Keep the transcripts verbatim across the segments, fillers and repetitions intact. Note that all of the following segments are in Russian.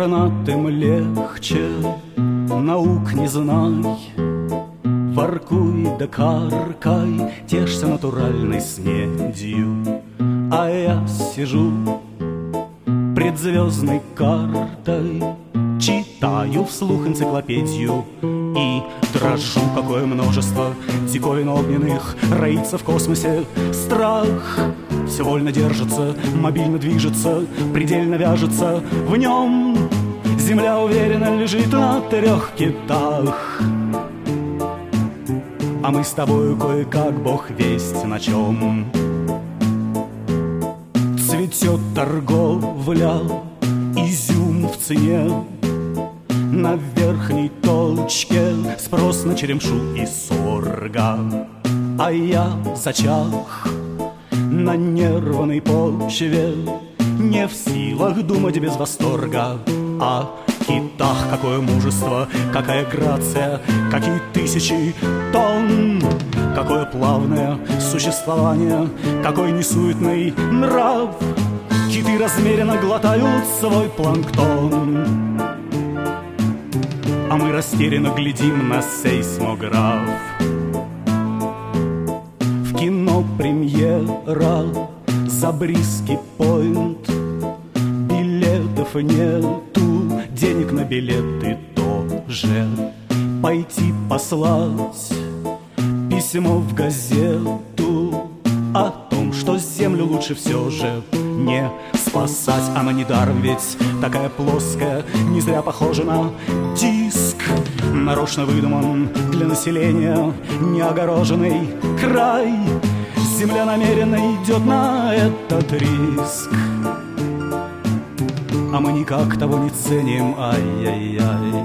гранатам легче, наук не знай. Воркуй да каркай, тешься натуральной снедью. А я сижу пред звездной картой, читаю вслух энциклопедию и дрожу, какое множество диковин огненных роится в космосе. Страх все вольно держится, мобильно движется, предельно вяжется в нем. Земля уверенно лежит на трех китах, а мы с тобою кое-как бог весть на чем. Цветет торговля, изюм в цене, на верхней точке спрос на черемшу и сорга. А я зачах на нервной почве, не в силах думать без восторга. О китах какое мужество, какая грация, какие тысячи тонн, какое плавное существование, какой несуетный нрав. Киты размеренно глотают свой планктон, а мы растерянно глядим на сейсмограф. В кино премьера Забриски Пойнт, билетов нету, денег на билеты тоже. Пойти послать письмо в газету о том, что землю лучше все же не спасать. Она недаром ведь такая плоская, не зря похожа на диск. Нарочно выдуман для населения неогороженный край. Земля намеренно идет на этот риск, а мы никак того не ценим, ай-яй-яй.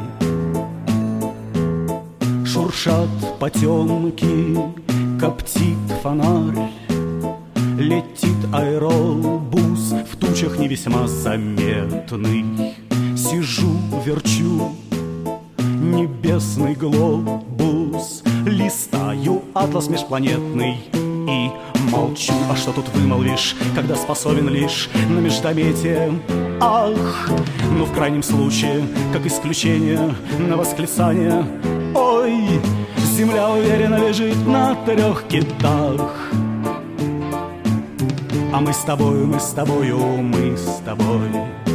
Шуршат потемки, коптит фонарь, летит аэробус в тучах не весьма заметный. Сижу, верчу небесный глобус, листаю атлас межпланетный и молчу. А что тут вымолвишь, когда способен лишь на междометие? Ах, ну в крайнем случае, как исключение, на восклицание. Ой, земля уверенно лежит на трех китах, а мы с тобою, мы с тобою, мы с тобой